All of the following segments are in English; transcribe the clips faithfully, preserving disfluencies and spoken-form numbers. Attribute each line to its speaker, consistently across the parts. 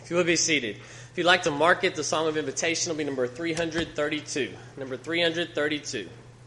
Speaker 1: If you would be seated. If you'd like to mark it, the Song of Invitation will be number three hundred thirty-two. Number three hundred thirty-two.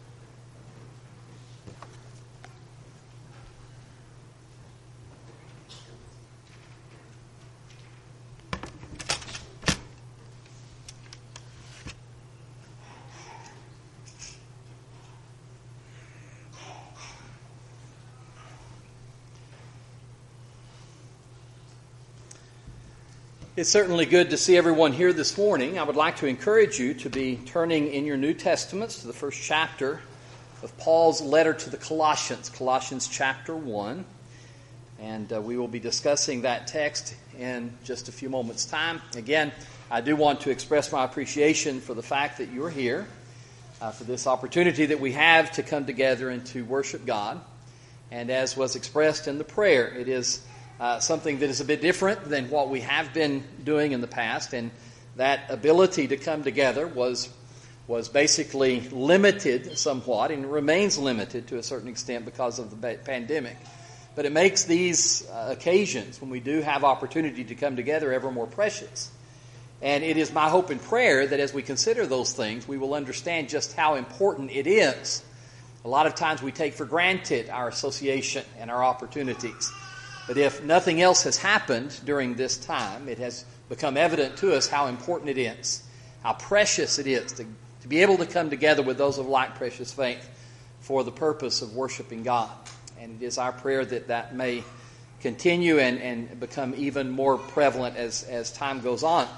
Speaker 2: It's certainly good to see everyone here this morning. I would like to encourage you to be turning in your New Testaments to the first chapter of Paul's letter to the Colossians, Colossians chapter one. And uh, we will be discussing that text in just a few moments' time. Again, I do want to express my appreciation for the fact that you're here, uh, for this opportunity that we have to come together and to worship God. And as was expressed in the prayer, it is Uh, something that is a bit different than what we have been doing in the past, and that ability to come together was was basically limited somewhat and remains limited to a certain extent because of the pandemic. But it makes these uh, occasions when we do have opportunity to come together ever more precious. And it is my hope and prayer that as we consider those things, we will understand just how important it is. A lot of times we take for granted our association and our opportunities. But if nothing else has happened during this time, it has become evident to us how important it is, how precious it is to, to be able to come together with those of like precious faith for the purpose of worshiping God. And it is our prayer that that may continue and, and become even more prevalent as, as time goes on.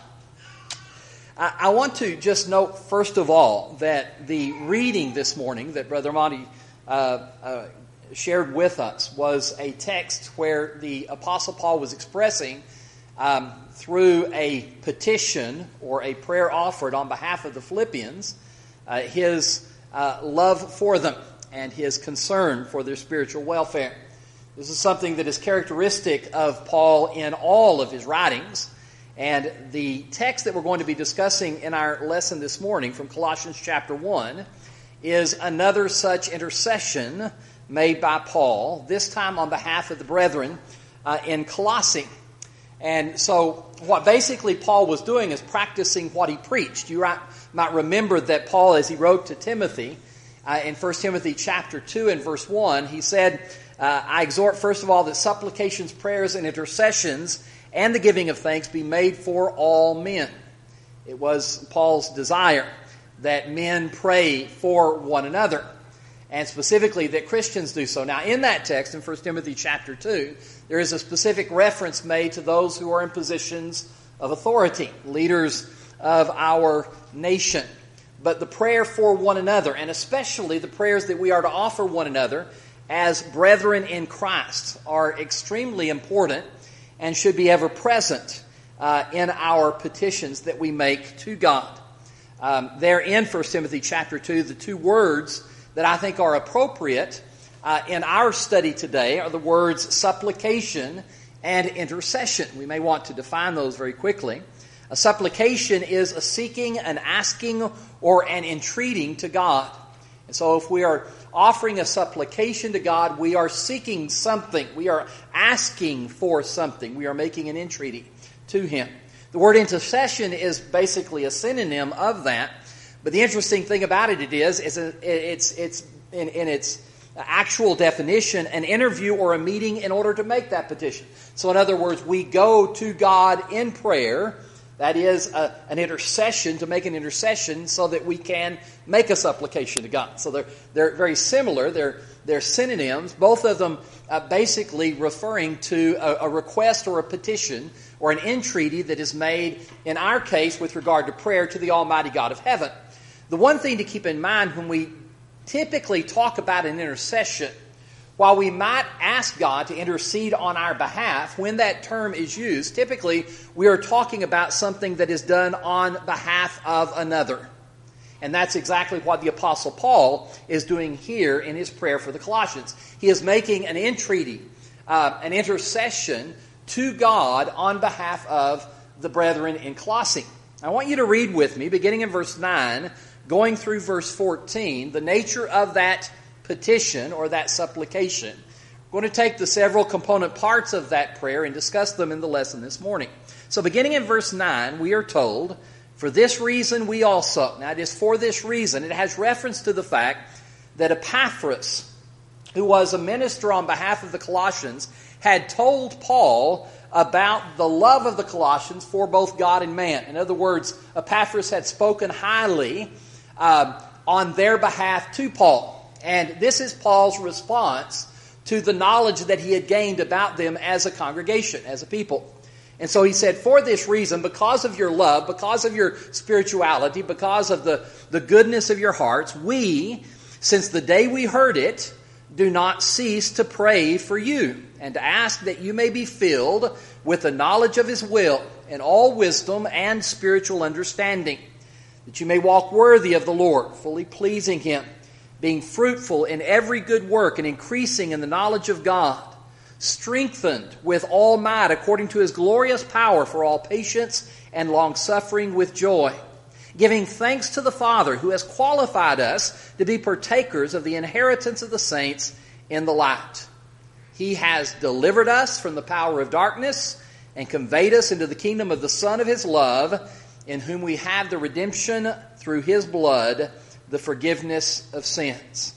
Speaker 2: I, I want to just note, first of all, that the reading this morning that Brother Monty uh, uh, shared with us was a text where the Apostle Paul was expressing um, through a petition or a prayer offered on behalf of the Philippians uh, his uh, love for them and his concern for their spiritual welfare. This is something that is characteristic of Paul in all of his writings, and the text that we're going to be discussing in our lesson this morning from Colossians chapter one is another such intercession made by Paul, this time on behalf of the brethren uh, in Colossae. And so what basically Paul was doing is practicing what he preached. You might remember that Paul, as he wrote to Timothy, uh, in First Timothy chapter two and verse one, he said, uh, I exhort first of all that supplications, prayers, and intercessions and the giving of thanks be made for all men. It was Paul's desire that men pray for one another, and specifically that Christians do so. Now, in that text, in First Timothy chapter two, there is a specific reference made to those who are in positions of authority, leaders of our nation. But the prayer for one another, and especially the prayers that we are to offer one another as brethren in Christ, are extremely important and should be ever present uh, in our petitions that we make to God. Um, there in First Timothy chapter two, the two words that I think are appropriate uh, in our study today are the words supplication and intercession. We may want to define those very quickly. A supplication is a seeking, an asking, or an entreating to God. And so if we are offering a supplication to God, we are seeking something. We are asking for something. We are making an entreaty to Him. The word intercession is basically a synonym of that. But the interesting thing about it, it is, is it's it's in, in its actual definition an interview or a meeting in order to make that petition. So in other words, we go to God in prayer. That is a, an intercession, to make an intercession so that we can make a supplication to God. So they're they're very similar. They're they're synonyms. Both of them uh, basically referring to a, a request or a petition or an entreaty that is made, in our case, with regard to prayer to the Almighty God of heaven. The one thing to keep in mind when we typically talk about an intercession, while we might ask God to intercede on our behalf, when that term is used, typically we are talking about something that is done on behalf of another. And that's exactly what the Apostle Paul is doing here in his prayer for the Colossians. He is making an entreaty, uh, an intercession to God on behalf of the brethren in Colossae. I want you to read with me, beginning in verse nine, going through verse fourteen, the nature of that petition or that supplication. We're going to take the several component parts of that prayer and discuss them in the lesson this morning. So beginning in verse nine, we are told, "For this reason we also." Now it is for this reason. It has reference to the fact that Epaphras, who was a minister on behalf of the Colossians, had told Paul about the love of the Colossians for both God and man. In other words, Epaphras had spoken highly uh, on their behalf to Paul. And this is Paul's response to the knowledge that he had gained about them as a congregation, as a people. And so he said, "For this reason, because of your love, because of your spirituality, because of the, the goodness of your hearts, we, since the day we heard it, do not cease to pray for you and to ask that you may be filled with the knowledge of His will and all wisdom and spiritual understanding, that you may walk worthy of the Lord, fully pleasing Him, being fruitful in every good work and increasing in the knowledge of God, strengthened with all might according to His glorious power for all patience and long-suffering with joy, giving thanks to the Father who has qualified us to be partakers of the inheritance of the saints in the light. He has delivered us from the power of darkness and conveyed us into the kingdom of the Son of His love, in whom we have the redemption through His blood, the forgiveness of sins."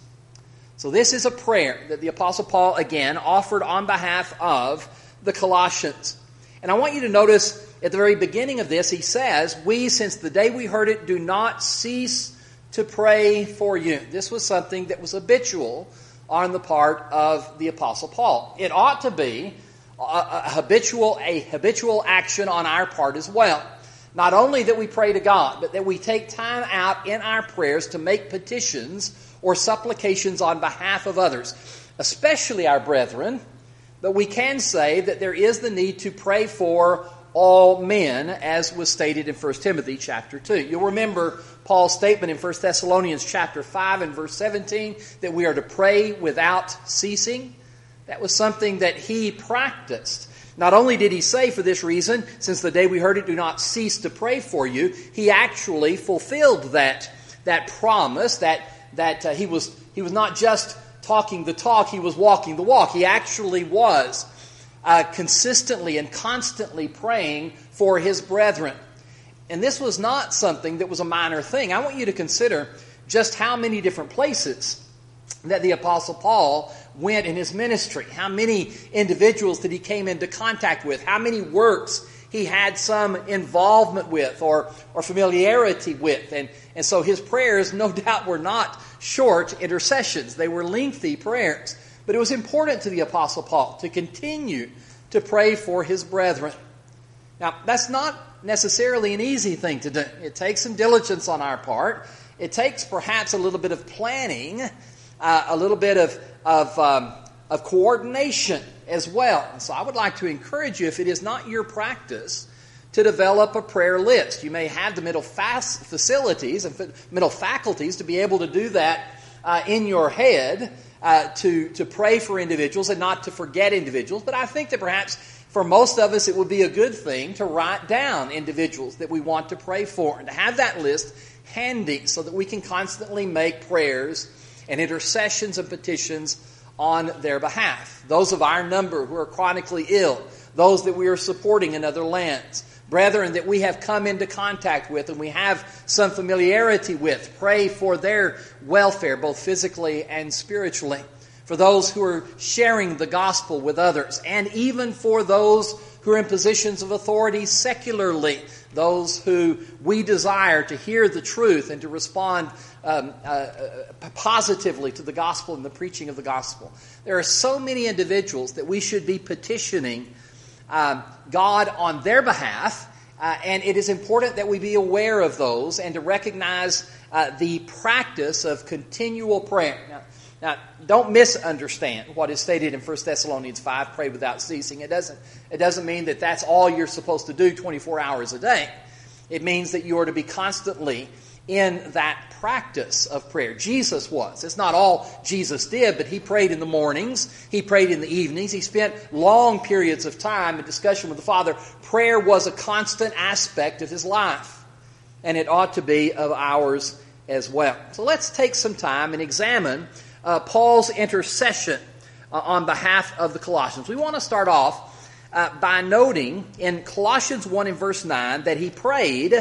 Speaker 2: So this is a prayer that the Apostle Paul again offered on behalf of the Colossians. And I want you to notice at the very beginning of this, he says, "We, since the day we heard it, do not cease to pray for you." This was something that was habitual on the part of the Apostle Paul. It ought to be a, a habitual, a habitual action on our part as well. Not only that we pray to God, but that we take time out in our prayers to make petitions or supplications on behalf of others, especially our brethren. But we can say that there is the need to pray for all men, as was stated in First Timothy chapter two. You'll remember Paul's statement in First Thessalonians chapter five and verse seventeen that we are to pray without ceasing. That was something that he practiced. Not only did he say, "For this reason, since the day we heard it, do not cease to pray for you," he actually fulfilled that, that promise, that, that uh, he was he was not just talking the talk, he was walking the walk. He actually was uh, consistently and constantly praying for his brethren. And this was not something that was a minor thing. I want you to consider just how many different places that the Apostle Paul went in his ministry. How many individuals that he came into contact with. How many works he had some involvement with or, or familiarity with. And, and so his prayers, no doubt, were not short intercessions. They were lengthy prayers. But it was important to the Apostle Paul to continue to pray for his brethren. Now, that's not necessarily an easy thing to do. It takes some diligence on our part. It takes perhaps a little bit of planning, uh, a little bit of of, um, of coordination as well. And so I would like to encourage you, if it is not your practice, to develop a prayer list. You may have the mental fast facilities and mental faculties to be able to do that uh, in your head, uh, to, to pray for individuals and not to forget individuals. But I think that perhaps for most of us it would be a good thing to write down individuals that we want to pray for and to have that list handy so that we can constantly make prayers and intercessions and petitions on their behalf. Those of our number who are chronically ill, those that we are supporting in other lands, brethren that we have come into contact with and we have some familiarity with, pray for their welfare, both physically and spiritually. For those who are sharing the gospel with others, and even for those who are in positions of authority secularly, those who we desire to hear the truth and to respond um, uh, uh, positively to the gospel and the preaching of the gospel. There are so many individuals that we should be petitioning um, God on their behalf, uh, and it is important that we be aware of those and to recognize uh, the practice of continual prayer. Now, Now, don't misunderstand what is stated in First Thessalonians five, pray without ceasing. It doesn't, it doesn't mean that that's all you're supposed to do twenty-four hours a day. It means that you are to be constantly in that practice of prayer. Jesus was. It's not all Jesus did, but he prayed in the mornings. He prayed in the evenings. He spent long periods of time in discussion with the Father. Prayer was a constant aspect of his life, and it ought to be of ours as well. So let's take some time and examine Uh, Paul's intercession uh, on behalf of the Colossians. We want to start off uh, by noting in Colossians one and verse nine that he prayed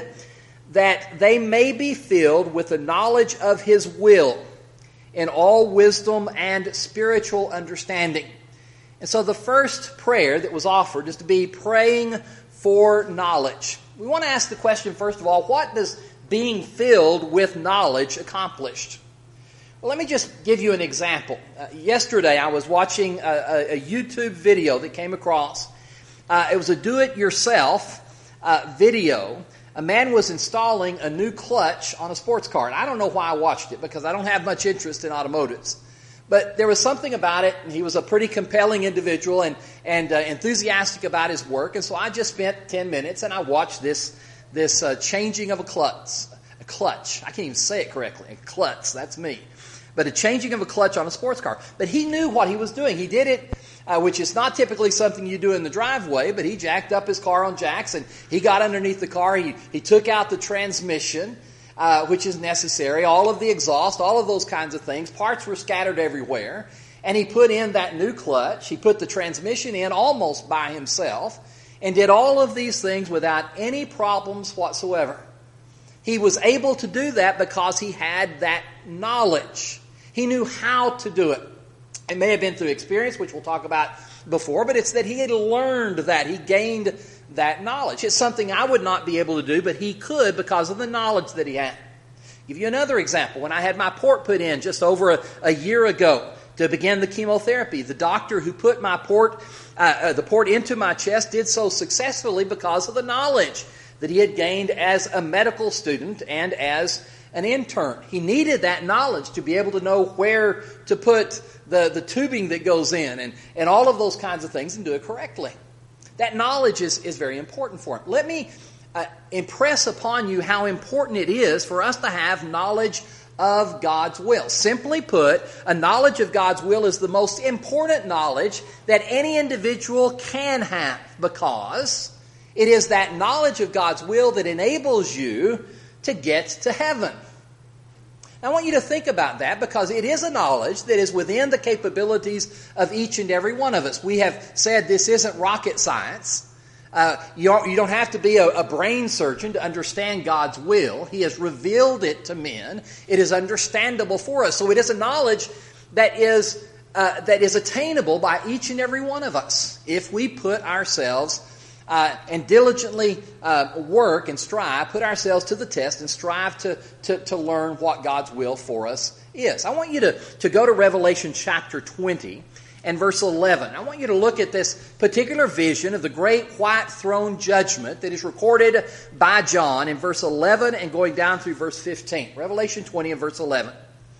Speaker 2: that they may be filled with the knowledge of his will in all wisdom and spiritual understanding. And so the first prayer that was offered is to be praying for knowledge. We want to ask the question, first of all, what does being filled with knowledge accomplish? Well, let me just give you an example. Uh, yesterday I was watching a, a, a YouTube video that came across. Uh, it was a do-it-yourself uh, video. A man was installing a new clutch on a sports car. And I don't know why I watched it, because I don't have much interest in automotives. But there was something about it, and he was a pretty compelling individual and, and uh, enthusiastic about his work. And so I just spent ten minutes and I watched this, this uh, changing of a clutch. A clutch. I can't even say it correctly. A clutch. That's me. But a changing of a clutch on a sports car. But he knew what he was doing. He did it, uh, which is not typically something you do in the driveway, but he jacked up his car on jacks and he got underneath the car. He, he took out the transmission, uh, which is necessary, all of the exhaust, all of those kinds of things. Parts were scattered everywhere. And he put in that new clutch. He put the transmission in almost by himself and did all of these things without any problems whatsoever. He was able to do that because he had that knowledge. He knew how to do it. It may have been through experience, which we'll talk about before, but it's that he had learned that. He gained that knowledge. It's something I would not be able to do, but he could because of the knowledge that he had. I'll give you another example. When I had my port put in just over a, a year ago to begin the chemotherapy, the doctor who put my port, uh, uh, the port into my chest did so successfully because of the knowledge that he had gained as a medical student and as an intern. He needed that knowledge to be able to know where to put the, the tubing that goes in and, and all of those kinds of things and do it correctly. That knowledge is, is very important for him. Let me uh, impress upon you how important it is for us to have knowledge of God's will. Simply put, a knowledge of God's will is the most important knowledge that any individual can have, because it is that knowledge of God's will that enables you to get to heaven. Now, I want you to think about that, because it is a knowledge that is within the capabilities of each and every one of us. We have said this isn't rocket science. Uh, you, you don't have to be a, a brain surgeon to understand God's will. He has revealed it to men. It is understandable for us. So it is a knowledge that is, uh, that is attainable by each and every one of us if we put ourselves Uh, and diligently uh, work and strive, put ourselves to the test and strive to, to, to learn what God's will for us is. I want you to, to go to Revelation chapter twenty and verse eleven. I want you to look at this particular vision of the great white throne judgment that is recorded by John in verse eleven and going down through verse fifteen. Revelation twenty and verse eleven.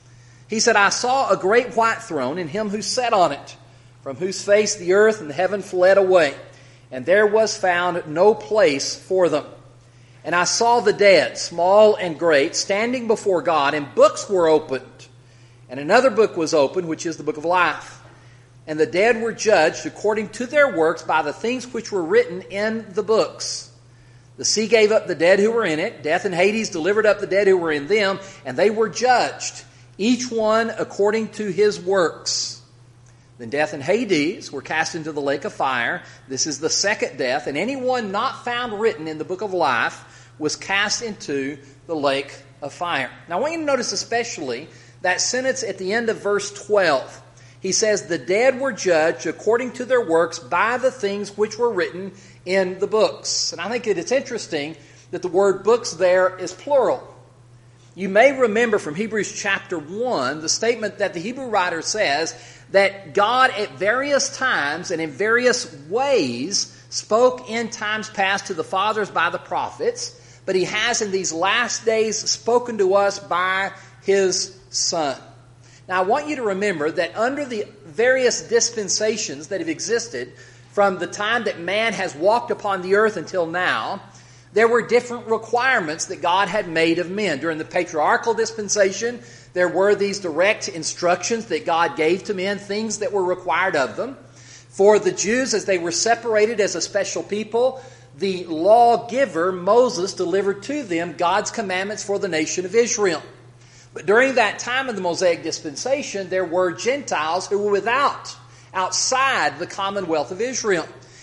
Speaker 2: He said, I saw a great white throne and him who sat on it, from whose face the earth and the heaven fled away. And there was found no place for them. And I saw the dead, small and great, standing before God, and books were opened. And another book was opened, which is the book of life. And the dead were judged according to their works by the things which were written in the books. The sea gave up the dead who were in it. Death and Hades delivered up the dead who were in them. And they were judged, each one according to his works. Then death and Hades were cast into the lake of fire. This is the second death. And anyone not found written in the book of life was cast into the lake of fire. Now I want you to notice especially that sentence at the end of verse twelve. He says, the dead were judged according to their works by the things which were written in the books. And I think that it's interesting that the word books there is plural. You may remember from Hebrews chapter one the statement that the Hebrew writer says that God at various times and in various ways spoke in times past to the fathers by the prophets, but he has in these last days spoken to us by his Son. Now I want you to remember that under the various dispensations that have existed from the time that man has walked upon the earth until now, there were different requirements that God had made of men. During the patriarchal dispensation, there were these direct instructions that God gave to men, things that were required of them. For the Jews, as they were separated as a special people, the lawgiver, Moses, delivered to them God's commandments for the nation of Israel. But during that time of the Mosaic dispensation, there were Gentiles who were without, outside the commonwealth of Israel.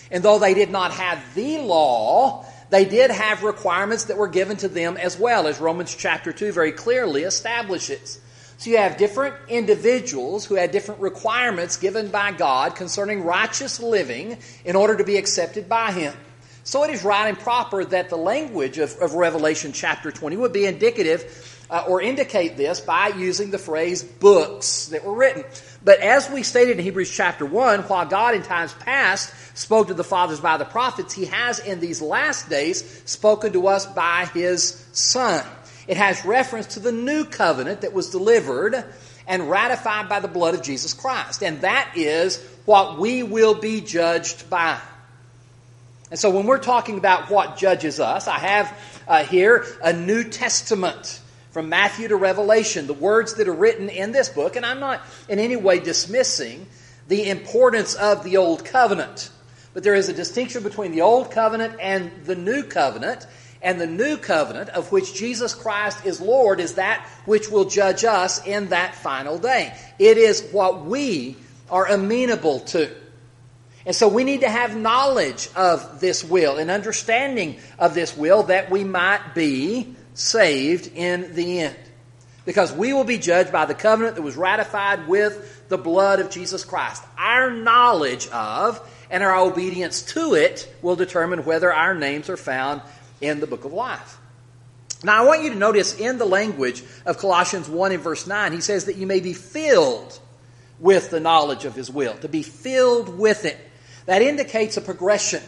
Speaker 2: And though they did not have the law, they did have requirements that were given to them as well, as Romans chapter two very clearly establishes. So you have different individuals who had different requirements given by God concerning righteous living in order to be accepted by Him. So it is right and proper that the language of, of Revelation chapter twenty would be indicative uh, or indicate this by using the phrase books that were written. But as we stated in Hebrews chapter one, while God in times past spoke to the fathers by the prophets, He has in these last days spoken to us by His Son. It has reference to the new covenant that was delivered and ratified by the blood of Jesus Christ. And that is what we will be judged by. And so when we're talking about what judges us, I have uh, here a New Testament from Matthew to Revelation, the words that are written in this book. And I'm not in any way dismissing the importance of the Old Covenant. But there is a distinction between the Old Covenant and the New Covenant. And the New Covenant, of which Jesus Christ is Lord, is that which will judge us in that final day. It is what we are amenable to. And so we need to have knowledge of this will and understanding of this will that we might be saved in the end. Because we will be judged by the covenant that was ratified with the blood of Jesus Christ. Our knowledge of and our obedience to it will determine whether our names are found in the book of life. Now I want you to notice in the language of Colossians one and verse nine, he says that you may be filled with the knowledge of His will. To be filled with it. That indicates a progression.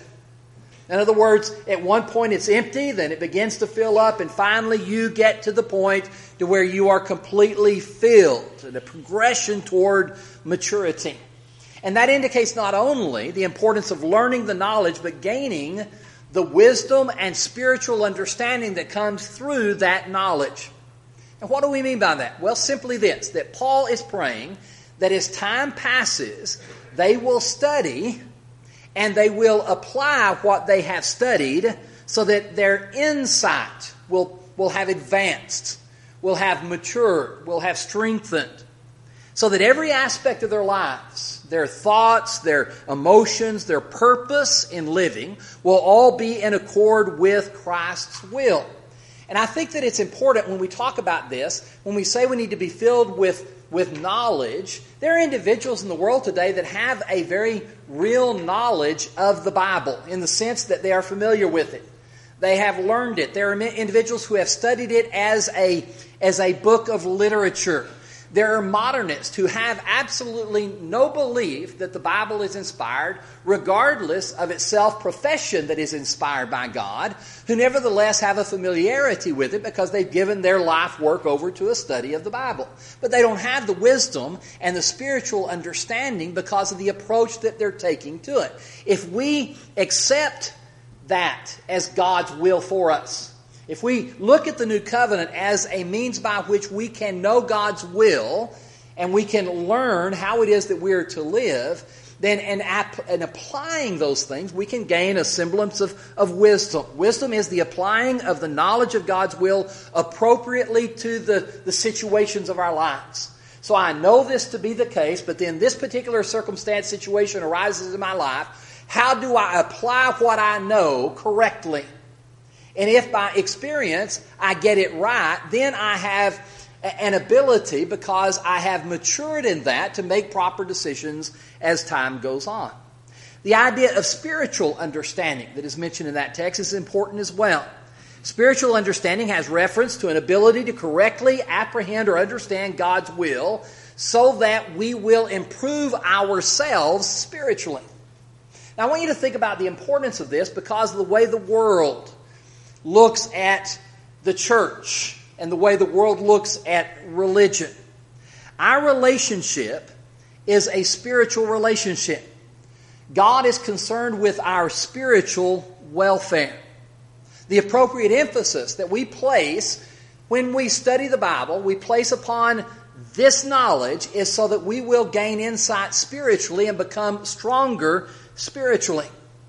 Speaker 2: In other words, at one point it's empty, then it begins to fill up, and finally you get to the point to where you are completely filled. And a progression toward maturity. And that indicates not only the importance of learning the knowledge, but gaining the wisdom and spiritual understanding that comes through that knowledge. And what do we mean by that? Well, simply this, that Paul is praying that as time passes, they will study and they will apply what they have studied so that their insight will, will have advanced, will have matured, will have strengthened. So that every aspect of their lives, their thoughts, their emotions, their purpose in living will all be in accord with Christ's will. And I think that it's important when we talk about this, when we say we need to be filled with, with knowledge, there are individuals in the world today that have a very real knowledge of the Bible in the sense that they are familiar with it. They have learned it. There are individuals who have studied it as a, as a book of literature. There are modernists who have absolutely no belief that the Bible is inspired, regardless of its self-profession that is inspired by God, who nevertheless have a familiarity with it because they've given their life work over to a study of the Bible. But they don't have the wisdom and the spiritual understanding because of the approach that they're taking to it. If we accept that as God's will for us, if we look at the new covenant as a means by which we can know God's will and we can learn how it is that we are to live, then in, ap- in applying those things, we can gain a semblance of, of wisdom. Wisdom is the applying of the knowledge of God's will appropriately to the, the situations of our lives. So I know this to be the case, but then this particular circumstance, situation arises in my life. How do I apply what I know correctly? And if by experience I get it right, then I have an ability, because I have matured in that, to make proper decisions as time goes on. The idea of spiritual understanding that is mentioned in that text is important as well. Spiritual understanding has reference to an ability to correctly apprehend or understand God's will so that we will improve ourselves spiritually. Now I want you to think about the importance of this because of the way the world looks at the church and the way the world looks at religion. Our relationship is a spiritual relationship. God is concerned with our spiritual welfare. The appropriate emphasis that we place when we study the Bible, we place upon this knowledge, is so that we will gain insight spiritually and become stronger spiritually.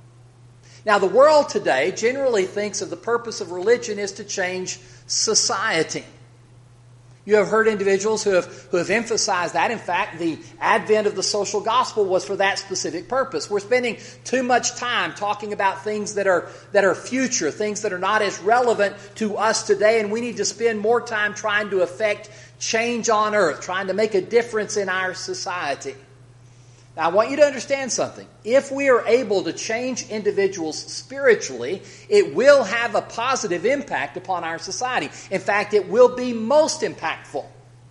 Speaker 2: Now, the world today generally thinks of the purpose of religion is to change society. You have heard individuals who have, who have emphasized that. In fact, the advent of the social gospel was for that specific purpose. We're spending too much time talking about things that are, that are future, things that are not as relevant to us today, and we need to spend more time trying to affect change on earth, trying to make a difference in our society. Now, I want you to understand something. If we are able to change individuals spiritually, it will have a positive impact upon our society. In fact, it will be most impactful.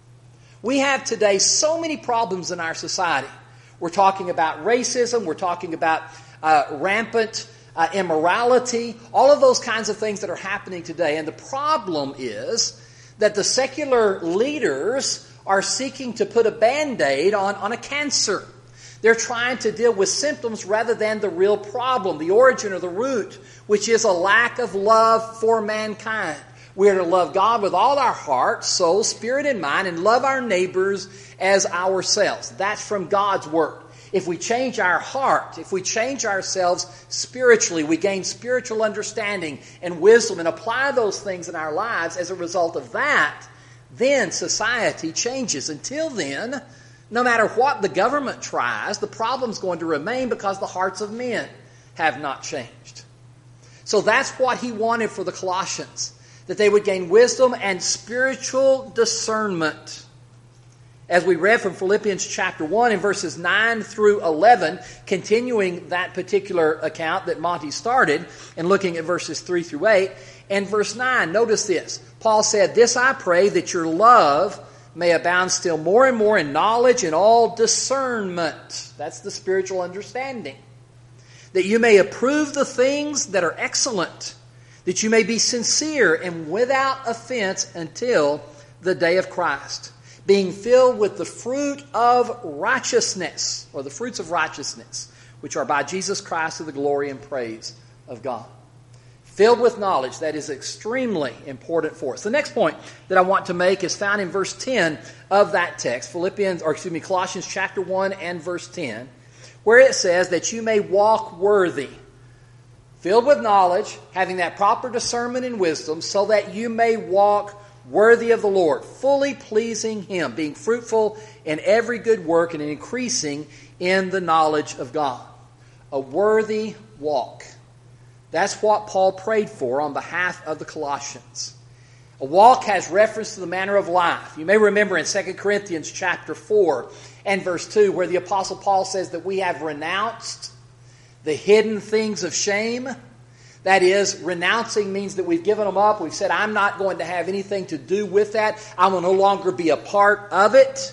Speaker 2: We have today so many problems in our society. We're talking about racism. We're talking about uh, rampant uh, immorality, all of those kinds of things that are happening today. And the problem is that the secular leaders are seeking to put a Band-Aid on, on a cancer. They're trying to deal with symptoms rather than the real problem, the origin or the root, which is a lack of love for mankind. We are to love God with all our heart, soul, spirit, and mind, and love our neighbors as ourselves. That's from God's Word. If we change our heart, if we change ourselves spiritually, we gain spiritual understanding and wisdom and apply those things in our lives as a result of that, then society changes. Until then, no matter what the government tries, the problem's going to remain because the hearts of men have not changed. So that's what he wanted for the Colossians, that they would gain wisdom and spiritual discernment. As we read from Philippians chapter one in verses nine through eleven, continuing that particular account that Monty started and looking at verses three through eight, and verse nine, notice this. Paul said, "This I pray, that your love may abound still more and more in knowledge and all discernment." That's the spiritual understanding. "That you may approve the things that are excellent, that you may be sincere and without offense until the day of Christ, being filled with the fruit of righteousness," or the fruits of righteousness, "which are by Jesus Christ to the glory and praise of God." Filled with knowledge, that is extremely important for us. The next point that I want to make is found in verse ten of that text, Philippians, or excuse me, Colossians chapter one and verse ten, where it says that you may walk worthy. Filled with knowledge, having that proper discernment and wisdom, so that you may walk worthy of the Lord, fully pleasing Him, being fruitful in every good work and increasing in the knowledge of God. A worthy walk. That's what Paul prayed for on behalf of the Colossians. A walk has reference to the manner of life. You may remember in Second Corinthians chapter four and verse two, where the Apostle Paul says that we have renounced the hidden things of shame. That is, renouncing means that we've given them up. We've said, I'm not going to have anything to do with that. I will no longer be a part of it.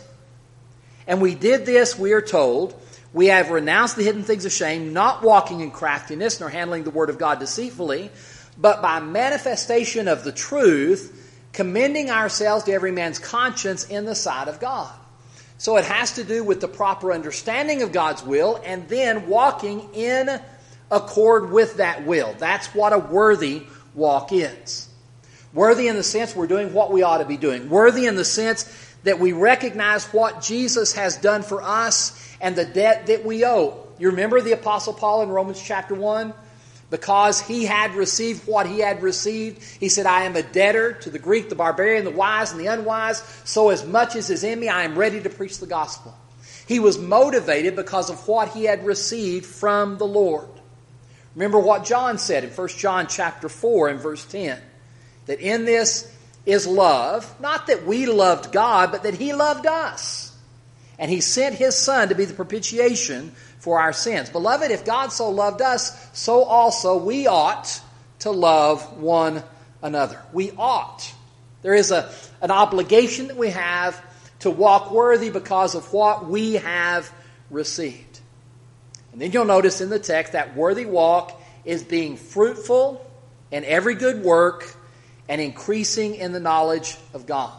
Speaker 2: And we did this, we are told, we have renounced the hidden things of shame, not walking in craftiness, nor handling the word of God deceitfully, but by manifestation of the truth, commending ourselves to every man's conscience in the sight of God. So it has to do with the proper understanding of God's will and then walking in accord with that will. That's what a worthy walk is. Worthy in the sense we're doing what we ought to be doing. Worthy in the sense that we recognize what Jesus has done for us and the debt that we owe. You remember the Apostle Paul in Romans chapter one? Because he had received what he had received, he said, I am a debtor to the Greek, the barbarian, the wise, and the unwise. So as much as is in me, I am ready to preach the gospel. He was motivated because of what he had received from the Lord. Remember what John said in First John chapter four and verse ten. That in this is love, not that we loved God, but that He loved us. And He sent His Son to be the propitiation for our sins. Beloved, if God so loved us, so also we ought to love one another. We ought. There is a, an obligation that we have to walk worthy because of what we have received. And then you'll notice in the text that worthy walk is being fruitful in every good work and increasing in the knowledge of God.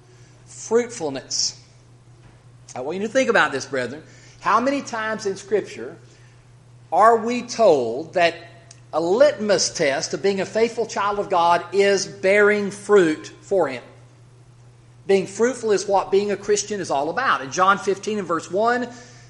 Speaker 2: Fruitfulness. I want you to think about this, brethren. How many times in Scripture are we told that a litmus test of being a faithful child of God is bearing fruit for Him? Being fruitful is what being a Christian is all about. In John fifteen and verse one,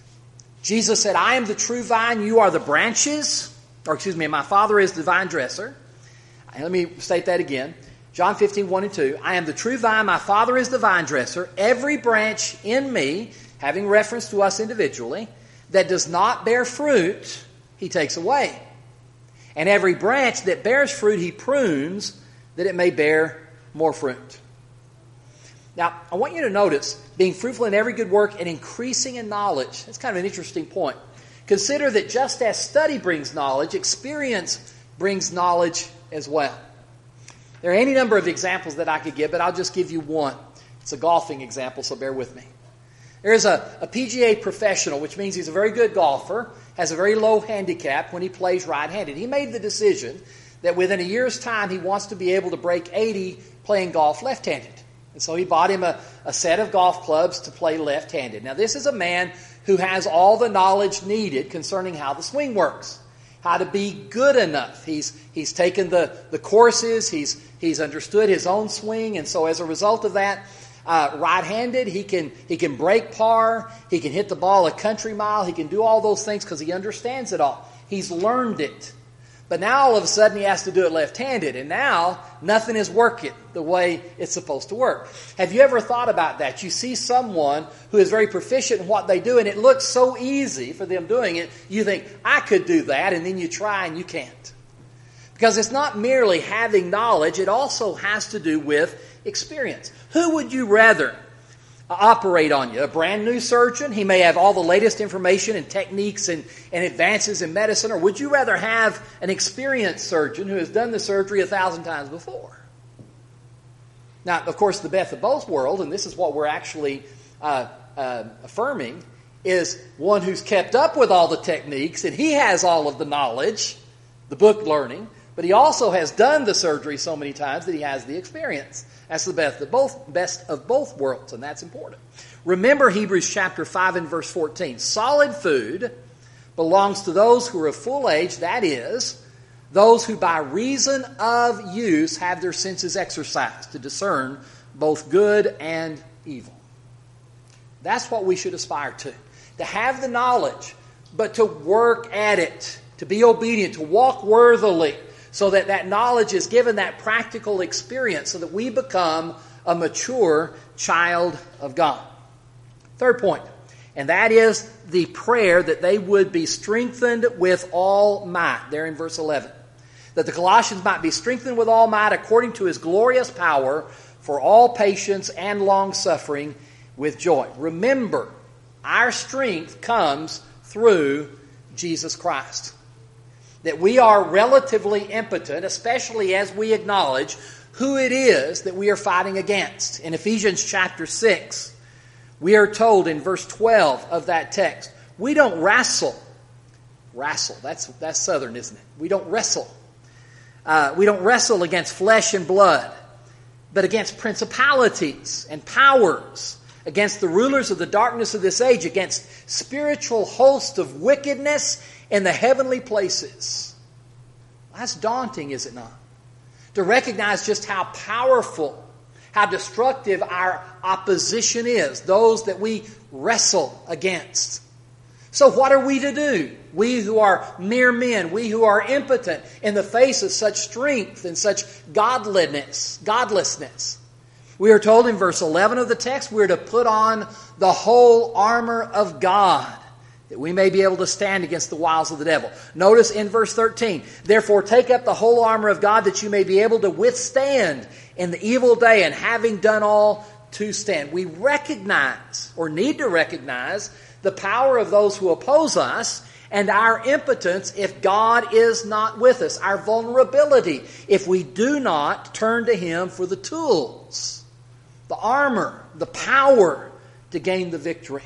Speaker 2: Jesus said, I am the true vine, you are the branches. Or excuse me, my Father is the vine dresser. And let me state that again. John fifteen, one and two, I am the true vine, my Father is the vine dresser. Every branch in me, having reference to us individually, that does not bear fruit, he takes away. And every branch that bears fruit, he prunes, that it may bear more fruit. Now, I want you to notice, being fruitful in every good work and increasing in knowledge. That's kind of an interesting point. Consider that just as study brings knowledge, experience brings knowledge as well. There are any number of examples that I could give, but I'll just give you one. It's a golfing example, so bear with me. There is a, a P G A professional, which means he's a very good golfer, has a very low handicap when he plays right-handed. He made the decision that within a year's time he wants to be able to break eighty playing golf left-handed. And so he bought him a, a set of golf clubs to play left-handed. Now this is a man who has all the knowledge needed concerning how the swing works, how to be good enough. He's he's taken the, the courses, he's he's understood his own swing, and so as a result of that, uh, right-handed, he can he can break par, he can hit the ball a country mile, he can do all those things because he understands it all. He's learned it. But now all of a sudden he has to do it left-handed, and now nothing is working the way it's supposed to work. Have you ever thought about that? You see someone who is very proficient in what they do, and it looks so easy for them doing it, you think, I could do that, and then you try and you can't. Because it's not merely having knowledge, it also has to do with experience. Who would you rather operate on you? A brand new surgeon? He may have all the latest information and techniques and, and advances in medicine. Or would you rather have an experienced surgeon who has done the surgery a thousand times before? Now, of course, the best of both worlds, and this is what we're actually uh, uh, affirming, is one who's kept up with all the techniques and he has all of the knowledge, the book learning, but he also has done the surgery so many times that he has the experience. That's the best of both, best of both worlds, and that's important. Remember Hebrews chapter five and verse fourteen. Solid food belongs to those who are of full age, that is, those who by reason of use have their senses exercised to discern both good and evil. That's what we should aspire to. To have the knowledge, but to work at it, to be obedient, to walk worthily, so that that knowledge is given that practical experience so that we become a mature child of God. Third point, and that is the prayer that they would be strengthened with all might, there in verse eleven. That the Colossians might be strengthened with all might according to his glorious power for all patience and long-suffering with joy. Remember, our strength comes through Jesus Christ. That we are relatively impotent, especially as we acknowledge who it is that we are fighting against. In Ephesians chapter six, we are told in verse twelve of that text, we don't wrestle. Wrestle, that's, that's southern, isn't it? We don't wrestle. Uh, we don't wrestle against flesh and blood, but against principalities and powers, against the rulers of the darkness of this age, against spiritual hosts of wickedness in the heavenly places. That's daunting, is it not? To recognize just how powerful, how destructive our opposition is, those that we wrestle against. So what are we to do? We who are mere men, we who are impotent in the face of such strength and such godliness, godlessness. We are told in verse eleven of the text, we're to put on the whole armor of God, that we may be able to stand against the wiles of the devil. Notice in verse thirteen, therefore take up the whole armor of God that you may be able to withstand in the evil day, and having done all, to stand. We recognize, or need to recognize, the power of those who oppose us and our impotence if God is not with us, our vulnerability if we do not turn to Him for the tools, the armor, the power to gain the victory.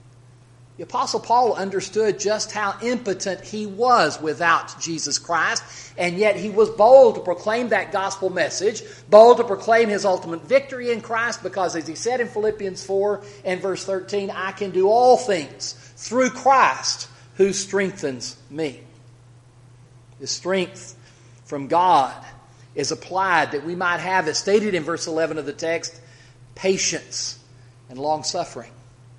Speaker 2: The Apostle Paul understood just how impotent he was without Jesus Christ, and yet he was bold to proclaim that gospel message, bold to proclaim his ultimate victory in Christ, because as he said in Philippians four and verse thirteen, I can do all things through Christ who strengthens me. The strength from God is applied that we might have, as stated in verse eleven of the text, patience and long-suffering.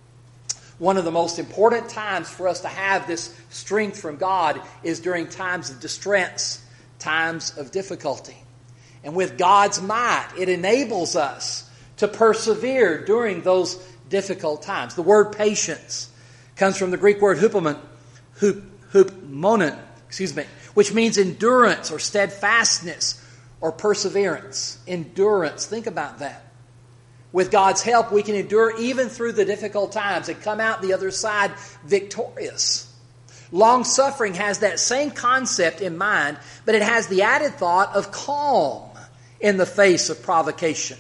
Speaker 2: One of the most important times for us to have this strength from God is during times of distress, times of difficulty. And with God's might, it enables us to persevere during those difficult times. The word patience comes from the Greek word hupomon, hup, hupmonon, excuse me, which means endurance or steadfastness or perseverance. Endurance, think about that. With God's help, we can endure even through the difficult times and come out the other side victorious. Long-suffering has that same concept in mind, but it has the added thought of calm in the face of provocation.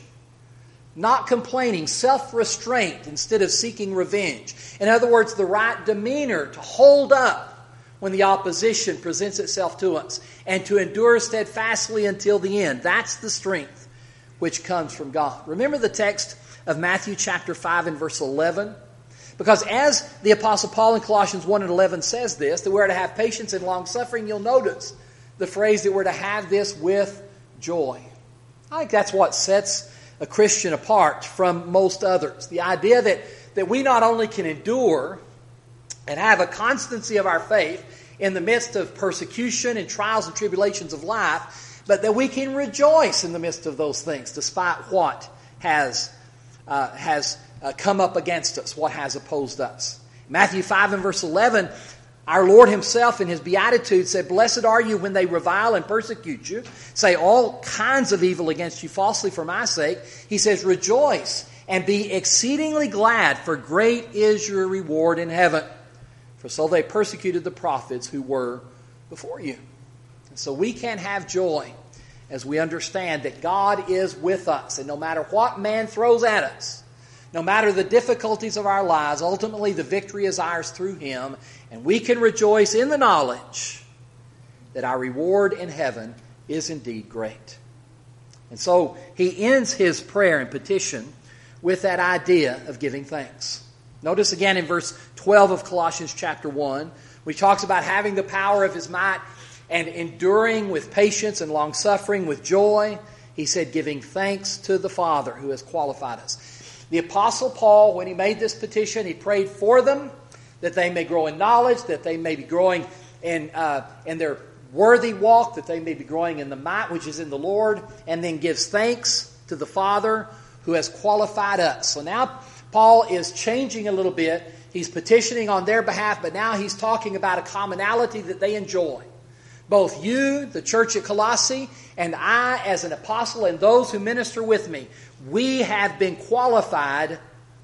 Speaker 2: Not complaining, self-restraint instead of seeking revenge. In other words, the right demeanor to hold up when the opposition presents itself to us and to endure steadfastly until the end. That's the strength which comes from God. Remember the text of Matthew chapter five and verse eleven? Because as the Apostle Paul in Colossians one and eleven says this, that we're to have patience and long-suffering, you'll notice the phrase that we're to have this with joy. I think that's what sets a Christian apart from most others. The idea that, that we not only can endure and have a constancy of our faith in the midst of persecution and trials and tribulations of life, but that we can rejoice in the midst of those things despite what has, uh, has uh, come up against us, what has opposed us. Matthew five and verse eleven, our Lord Himself in His Beatitude said, "Blessed are you when they revile and persecute you, say all kinds of evil against you falsely for my sake." He says, "Rejoice and be exceedingly glad, for great is your reward in heaven. For so they persecuted the prophets who were before you." And so we can have joy as we understand that God is with us. And no matter what man throws at us, no matter the difficulties of our lives, ultimately the victory is ours through Him. And we can rejoice in the knowledge that our reward in heaven is indeed great. And so he ends his prayer and petition with that idea of giving thanks. Notice again in verse twelve of Colossians chapter one, where he talks about having the power of His might and enduring with patience and long-suffering with joy. He said, giving thanks to the Father who has qualified us. The Apostle Paul, when he made this petition, he prayed for them, that they may grow in knowledge, that they may be growing in, uh, in their worthy walk, that they may be growing in the might which is in the Lord, and then gives thanks to the Father who has qualified us. So now Paul is changing a little bit. He's petitioning on their behalf, but now he's talking about a commonality that they enjoy. Both you, the church at Colossae, and I as an apostle and those who minister with me, we have been qualified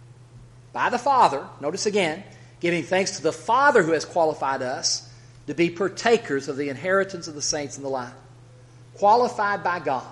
Speaker 2: by the Father, notice again, giving thanks to the Father who has qualified us to be partakers of the inheritance of the saints in the light. Qualified by God.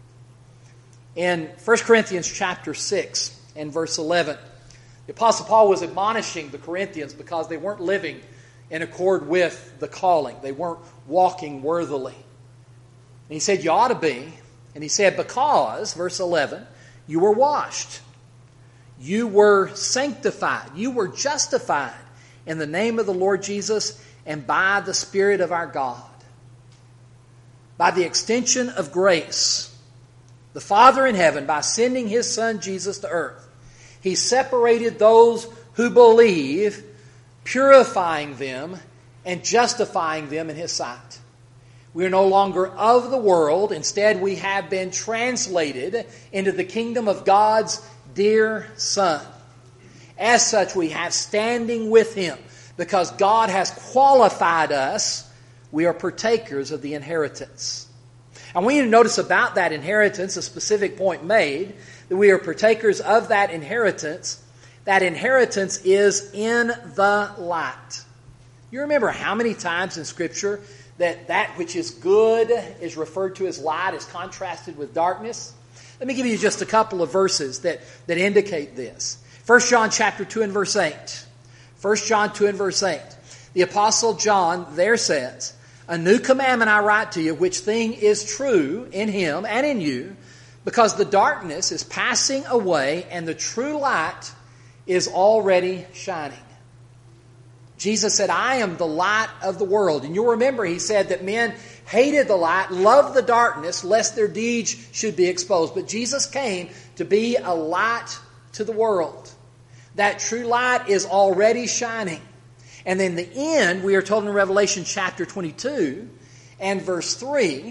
Speaker 2: In First Corinthians chapter six and verse eleven, the Apostle Paul was admonishing the Corinthians because they weren't living in accord with the calling. They weren't walking worthily. And he said, you ought to be. And he said, because, verse eleven, you were washed. You were sanctified. You were justified in the name of the Lord Jesus and by the Spirit of our God. By the extension of grace, the Father in heaven, by sending His Son Jesus to earth, He separated those who believe, purifying them and justifying them in His sight. We are no longer of the world. Instead, we have been translated into the kingdom of God's dear Son. As such, we have standing with Him. Because God has qualified us, we are partakers of the inheritance. And we need to notice about that inheritance, a specific point made, that we are partakers of that inheritance. That inheritance is in the light. You remember how many times in Scripture that that which is good is referred to as light, is contrasted with darkness? Let me give you just a couple of verses that, that indicate this. First John chapter two and verse eight. First John two and verse eight. The Apostle John there says, "A new commandment I write to you, which thing is true in Him and in you, because the darkness is passing away and the true light is already shining." Jesus said, I am the light of the world. And you'll remember He said that men hated the light, loved the darkness, lest their deeds should be exposed. But Jesus came to be a light to the world. That true light is already shining. And in the end, we are told in Revelation chapter twenty-two and verse three,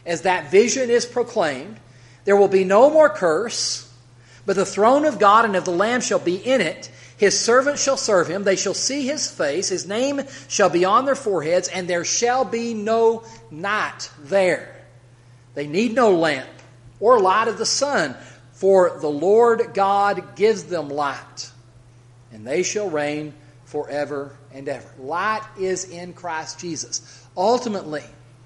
Speaker 2: as that vision is proclaimed, there will be no more curse, but the throne of God and of the Lamb shall be in it. His servants shall serve him. They shall see his face. His name shall be on their foreheads, and there shall be no night there. They need no lamp or light of the sun, for the Lord God gives them light, and they shall reign forever and ever. Light is in Christ Jesus. Ultimately,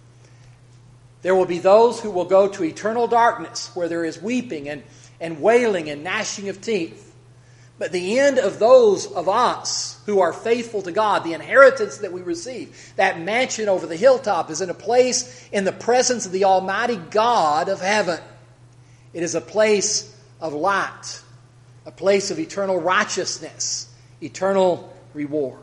Speaker 2: there will be those who will go to eternal darkness, where there is weeping and, and wailing and gnashing of teeth. But the end of those of us who are faithful to God, the inheritance that we receive, that mansion over the hilltop, is in a place in the presence of the Almighty God of heaven. It is a place of light, a place of eternal righteousness, eternal reward.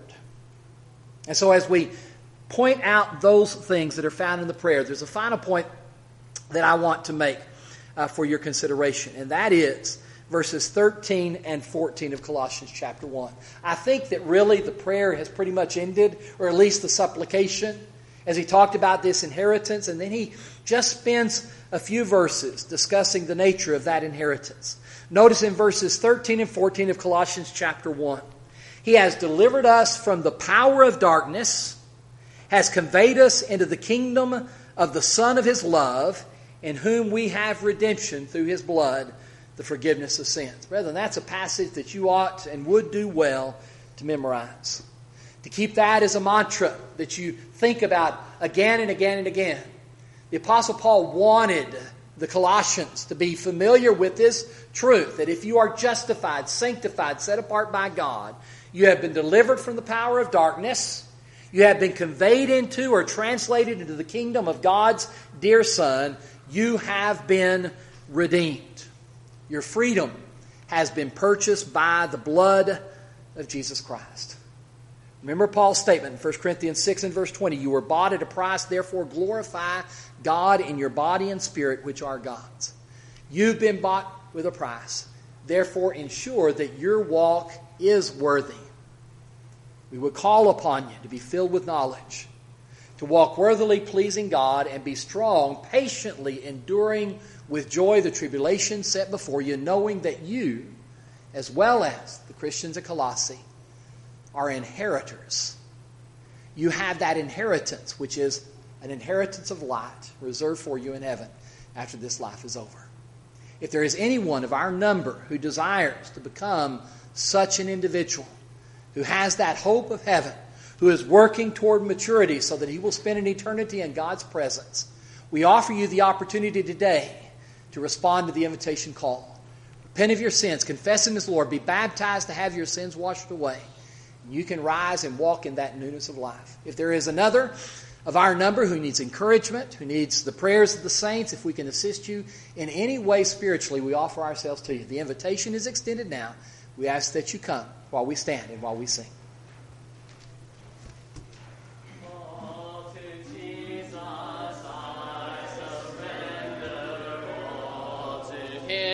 Speaker 2: And so as we point out those things that are found in the prayer, there's a final point that I want to make uh, for your consideration, and that is verses thirteen and fourteen of Colossians chapter one. I think that really the prayer has pretty much ended, or at least the supplication, as he talked about this inheritance, and then he just spends a few verses discussing the nature of that inheritance. Notice in verses thirteen and fourteen of Colossians chapter one, he has delivered us from the power of darkness, has conveyed us into the kingdom of the Son of his love, in whom we have redemption through his blood, the forgiveness of sins. Brethren, that's a passage that you ought and would do well to memorize. To keep that as a mantra that you think about again and again and again. The Apostle Paul wanted the Colossians to be familiar with this truth, that if you are justified, sanctified, set apart by God, you have been delivered from the power of darkness, you have been conveyed into or translated into the kingdom of God's dear Son, you have been redeemed. Your freedom has been purchased by the blood of Jesus Christ. Remember Paul's statement in First Corinthians six and verse twenty, you were bought at a price, therefore glorify God in your body and spirit, which are God's. You've been bought with a price. Therefore ensure that your walk is worthy. We would call upon you to be filled with knowledge, to walk worthily pleasing God, and be strong, patiently enduring with joy the tribulation set before you, knowing that you, as well as the Christians at Colossae, are inheritors. You have that inheritance, which is an inheritance of light reserved for you in heaven after this life is over. If there is anyone of our number who desires to become such an individual, who has that hope of heaven, who is working toward maturity so that he will spend an eternity in God's presence, we offer you the opportunity today to respond to the invitation call. Repent of your sins, confess Him as Lord, be baptized to have your sins washed away. And you can rise and walk in that newness of life. If there is another of our number who needs encouragement, who needs the prayers of the saints, if we can assist you in any way spiritually, we offer ourselves to you. The invitation is extended now. We ask that you come while we stand and while we sing.